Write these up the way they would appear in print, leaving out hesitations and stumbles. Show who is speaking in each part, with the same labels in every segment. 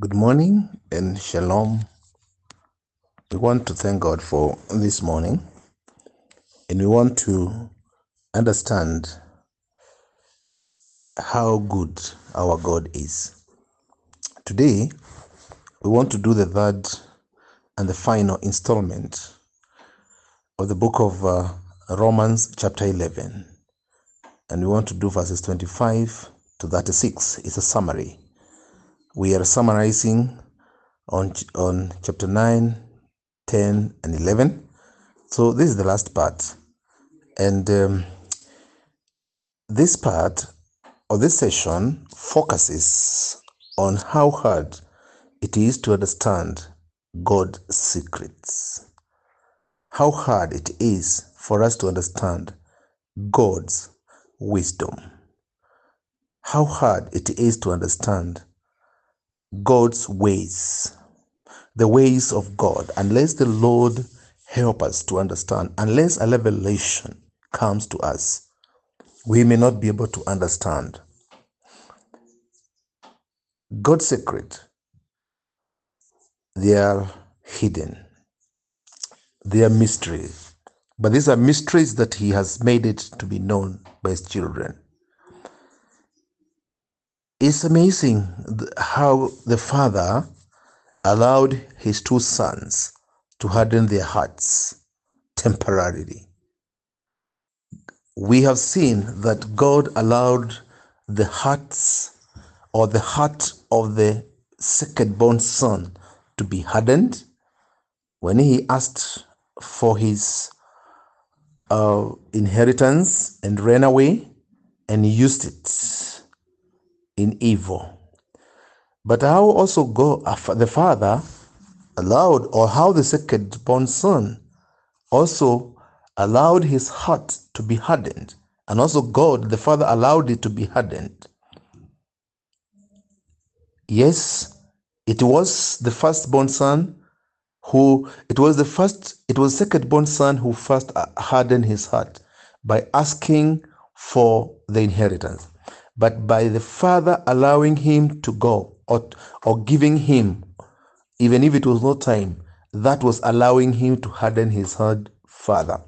Speaker 1: Good morning and shalom. We want to thank God for this morning, and we want to understand how good our God is. Today, we want to do the third and the final installment of the book of Romans chapter 11, and we want to do verses 25 to 36. It's a summary. We are summarizing on chapter 9, 10, and 11. So this is the last part. And this part of this session focuses on how hard it is to understand God's secrets. How hard it is for us to understand God's wisdom. How hard it is to understand God's ways, the ways of God, unless the Lord help us to understand, unless a revelation comes to us, we may not be able to understand God's secret. They are hidden. They are mysteries. But these are mysteries that He has made it to be known by His children. It's amazing how the Father allowed His two sons to harden their hearts temporarily. We have seen that God allowed the hearts or the heart of the second-born son to be hardened when he asked for his inheritance and ran away and used it in evil. But how also the father allowed, or how the second-born son also allowed his heart to be hardened, and also God, the Father, allowed it to be hardened. Yes, it was the firstborn son it was second-born son who first hardened his heart by asking for the inheritance. But by the Father allowing him to go, or giving him, even if it was no time, that was allowing him to harden his heart further.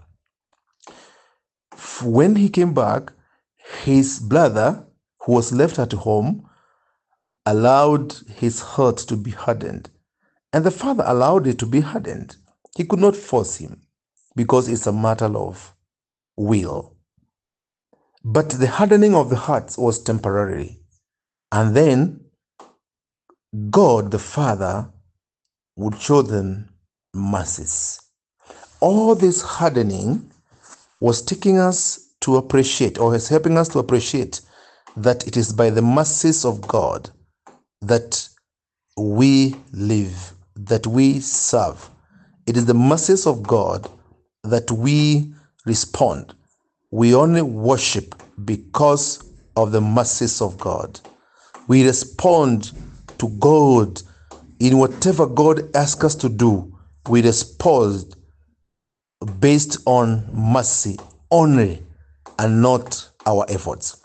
Speaker 1: When he came back, his brother, who was left at home, allowed his heart to be hardened. And the Father allowed it to be hardened. He could not force him, because it's a matter of will. But the hardening of the hearts was temporary. And then God, the Father, would show them mercies. All this hardening was taking us to appreciate, or is helping us to appreciate, that it is by the mercies of God that we live, that we serve. It is the mercies of God that we respond. We only worship because of the mercies of God. We respond to God in whatever God asks us to do. We respond based on mercy only, and not our efforts.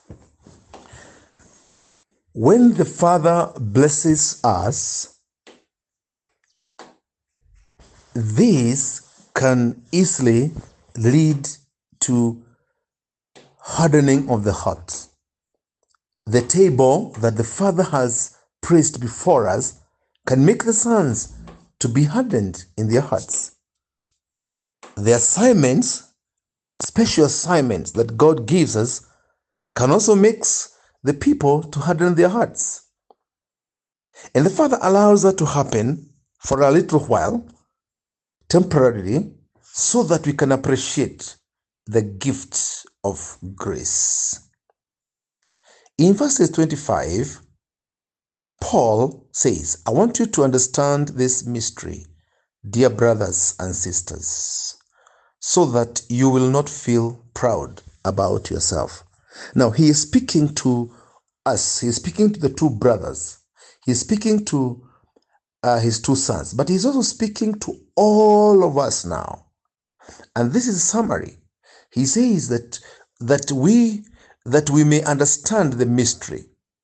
Speaker 1: When the Father blesses us, this can easily lead to hardening of the heart. The table that the Father has placed before us can make the sons to be hardened in their hearts. The assignments, special assignments that God gives us, can also make the people to harden their hearts. And the Father allows that to happen for a little while, temporarily, so that we can appreciate the gift of grace. In verses 25, Paul says, I want you to understand this mystery, dear brothers and sisters, so that you will not feel proud about yourself. Now, he is speaking to us. He is speaking to the two brothers. He is speaking to his two sons, but he's also speaking to all of us now. And this is a summary. He says that we may understand the mystery.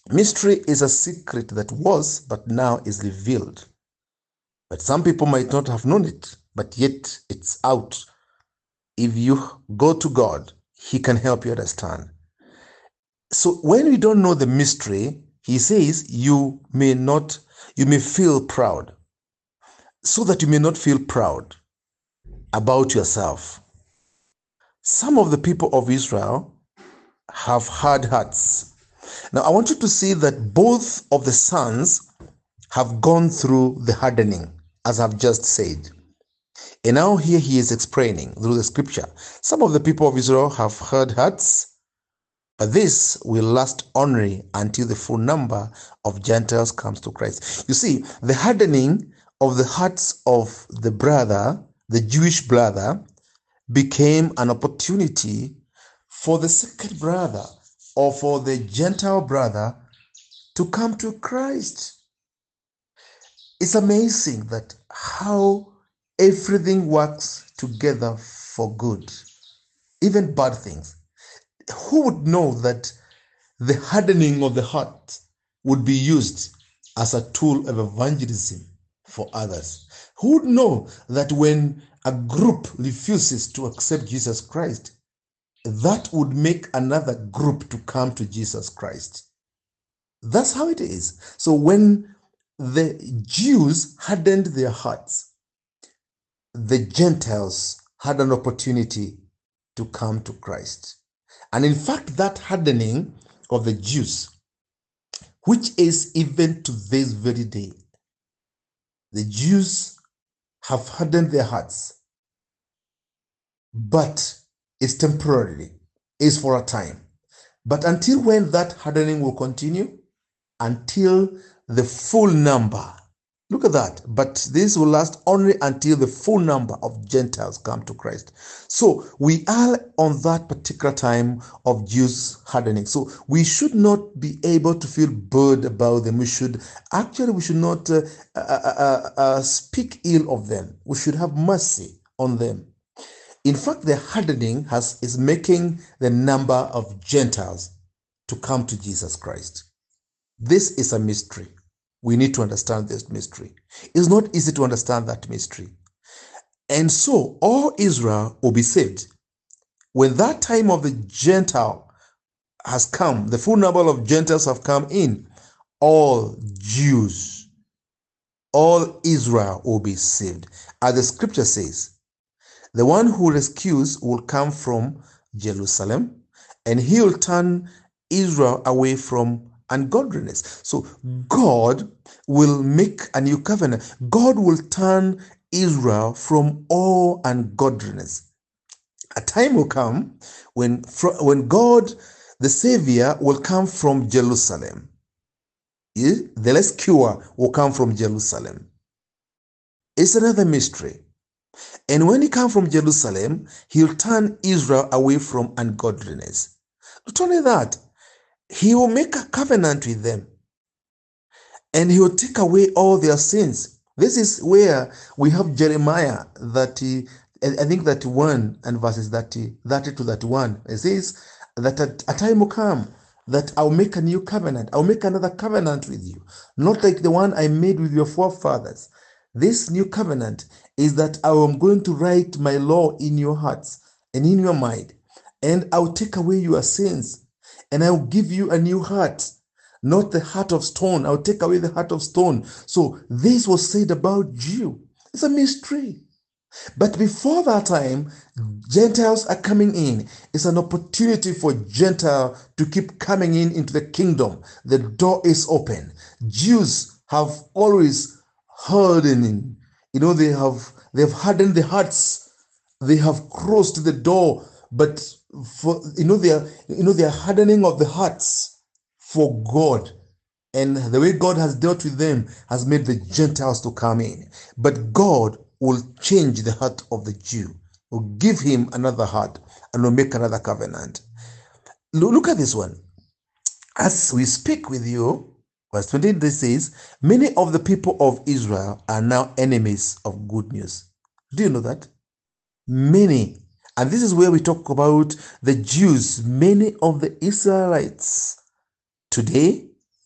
Speaker 1: Mystery is a secret that was, but now is revealed. But some people might not have known it, but yet it's out. If you go to God, He can help you understand. So when we don't know the mystery, He says you may feel proud, so that you may not feel proud about yourself. Some of the people of Israel have hard hearts. Now, I want you to see that both of the sons have gone through the hardening, as I've just said. And now here he is explaining through the scripture. Some of the people of Israel have hard hearts, but this will last only until the full number of Gentiles comes to Christ. You see, the hardening of the hearts of the brother, the Jewish brother, became an opportunity for the second brother or for the Gentile brother to come to Christ. It's amazing that how everything works together for good, even bad things. Who would know that the hardening of the heart would be used as a tool of evangelism for others? Who would know that when a group refuses to accept Jesus Christ, that would make another group to come to Jesus Christ? That's how it is. So when the Jews hardened their hearts, the Gentiles had an opportunity to come to Christ. And in fact, that hardening of the Jews, which is even to this very day, the Jews have hardened their hearts, but it's temporarily, it's for a time. But until when that hardening will continue? Until the full number. Look at that. But this will last only until the full number of Gentiles come to Christ. So we are on that particular time of Jews hardening. So we should not be able to feel bad about them. We should not speak ill of them. We should have mercy on them. In fact, the hardening is making the number of Gentiles to come to Jesus Christ. This is a mystery. We need to understand this mystery. It's not easy to understand that mystery. And so all Israel will be saved. When that time of the Gentile has come, the full number of Gentiles have come in, all Jews, all Israel will be saved. As the scripture says, the one who rescues will come from Jerusalem, and he will turn Israel away from ungodliness. So God will make a new covenant. God will turn Israel from all ungodliness. A time will come when God, the Savior, will come from Jerusalem. The rescuer will come from Jerusalem. It's another mystery. And when he comes from Jerusalem, he'll turn Israel away from ungodliness. Not only that, he will make a covenant with them, and he will take away all their sins. This is where we have Jeremiah 31 and verses 30 to 31. It says that a time will come that I'll make a new covenant. I'll make another covenant with you, not like the one I made with your forefathers. This new covenant is that I am going to write my law in your hearts and in your mind, and I'll take away your sins. And I will give you a new heart, not the heart of stone. I'll take away the heart of stone. So this was said about Jew. It's a mystery. But before that time, Gentiles are coming in. It's an opportunity for Gentile to keep coming into the kingdom. The door is open. Jews have always hardened. They've hardened the hearts. They have closed the door. But they are hardening of the hearts for God, and the way God has dealt with them has made the Gentiles to come in. But God will change the heart of the Jew, will give him another heart, and will make another covenant. Look at this one. As we speak with you, verse 28 says, many of the people of Israel are now enemies of good news. Do you know that? Many. And this is where we talk about the Jews. Many of the Israelites today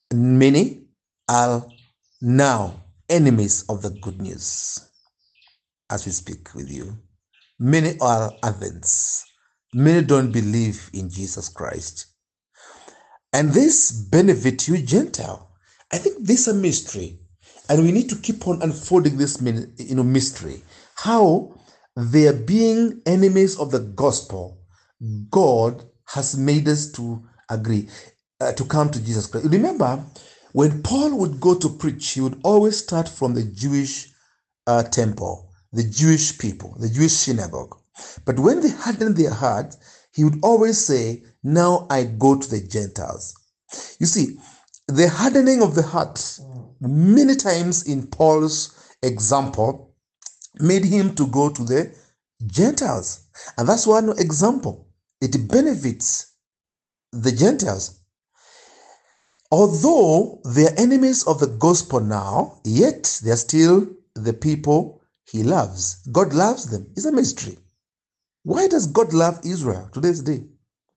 Speaker 1: Many are now enemies of the good news as we speak with you. Many are Athens. Many don't believe in Jesus Christ. And this benefit you, Gentile. I think this is a mystery. And we need to keep on unfolding this mystery. How they are being enemies of the gospel, God has made us to agree, to come to Jesus Christ. Remember, when Paul would go to preach, he would always start from the Jewish temple, the Jewish people, the Jewish synagogue. But when they hardened their hearts, he would always say, now I go to the Gentiles. You see, the hardening of the heart, many times in Paul's example, made him to go to the Gentiles. And that's one example. It benefits the Gentiles. Although they are enemies of the gospel now, yet they are still the people he loves. God loves them. It's a mystery. Why does God love Israel to this day?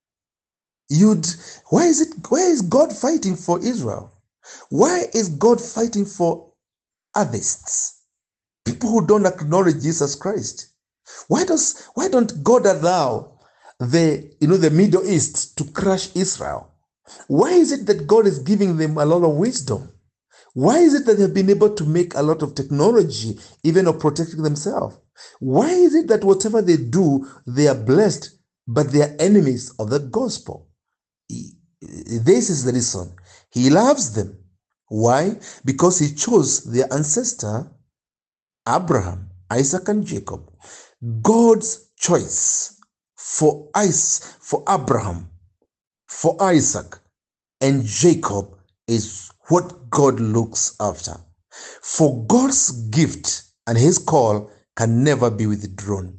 Speaker 1: Why is God fighting for Israel? Why is God fighting for atheists? People who don't acknowledge Jesus Christ. Why don't God allow the Middle East to crush Israel? Why is it that God is giving them a lot of wisdom? Why is it that they've been able to make a lot of technology, even of protecting themselves? Why is it that whatever they do, they are blessed, but they are enemies of the gospel? This is the reason. He loves them. Why? Because he chose their ancestor, Abraham, Isaac, and Jacob. God's choice for Abraham, for Isaac, and Jacob is what God looks after. For God's gift and his call can never be withdrawn.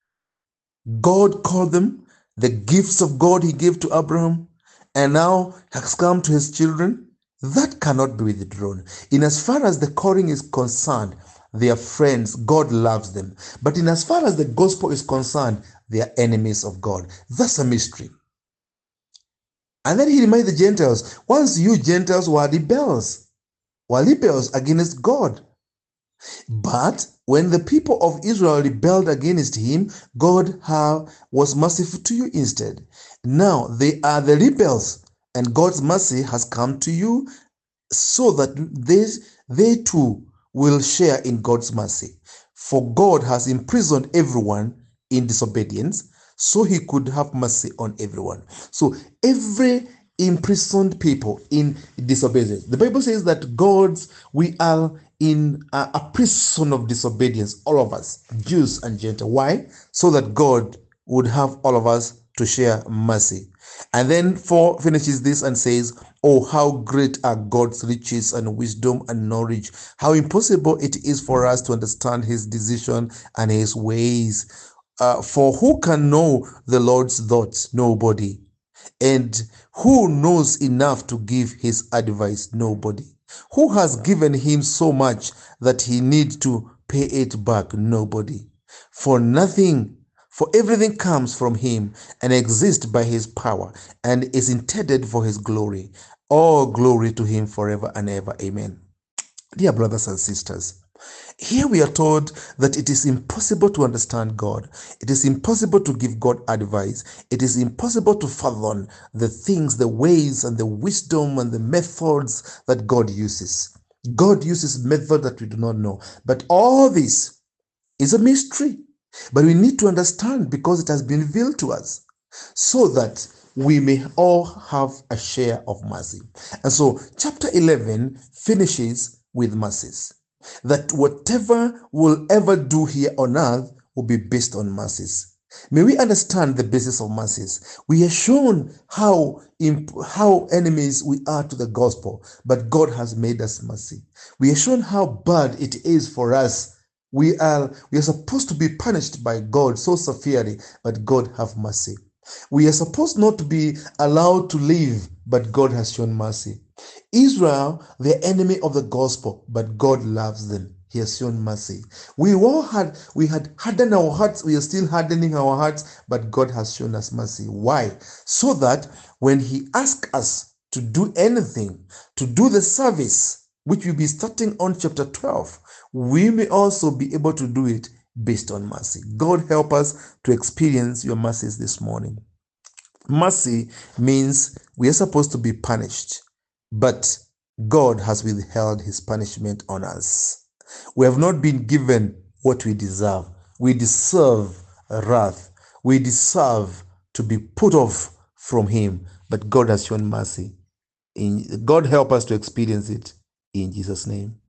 Speaker 1: God called them, the gifts of God he gave to Abraham, and now has come to his children. That cannot be withdrawn. In as far as the calling is concerned, they are friends. God loves them. But in as far as the gospel is concerned, they are enemies of God. That's a mystery. And then he reminded the Gentiles, once you Gentiles were rebels against God. But when the people of Israel rebelled against him, God was merciful to you instead. Now they are the rebels, and God's mercy has come to you so that they too will share in God's mercy. For God has imprisoned everyone in disobedience, so he could have mercy on everyone. So every imprisoned people in disobedience. The Bible says that we are in a prison of disobedience, all of us, Jews and Gentiles. Why? So that God would have all of us to share mercy. And then 4 finishes this and says, oh, how great are God's riches and wisdom and knowledge. How impossible it is for us to understand his decision and his ways. For who can know the Lord's thoughts? Nobody. And who knows enough to give his advice? Nobody. Who has given him so much that he needs to pay it back? Nobody. For everything comes from him and exists by his power and is intended for his glory. All glory to him forever and ever. Amen. Dear brothers and sisters, here we are told that it is impossible to understand God. It is impossible to give God advice. It is impossible to fathom the things, the ways, and the wisdom and the methods that God uses. God uses methods that we do not know. But all this is a mystery. But we need to understand because it has been revealed to us so that we may all have a share of mercy. And so chapter 11 finishes with mercies. That whatever we'll ever do here on earth will be based on mercies. May we understand the basis of mercies. We are shown how enemies we are to the gospel, but God has made us mercy. We are shown how bad it is for us. We are supposed to be punished by God so severely, but God have mercy. We are supposed not to be allowed to live, but God has shown mercy. Israel, the enemy of the gospel, but God loves them. He has shown mercy. We had hardened our hearts. We are still hardening our hearts, but God has shown us mercy. Why? So that when he asks us to do anything, to do the service, which will be starting on chapter 12, we may also be able to do it based on mercy. God help us to experience your mercies this morning. Mercy means we are supposed to be punished, but God has withheld his punishment on us. We have not been given what we deserve. We deserve wrath. We deserve to be put off from him, but God has shown mercy. God help us to experience it in Jesus' name.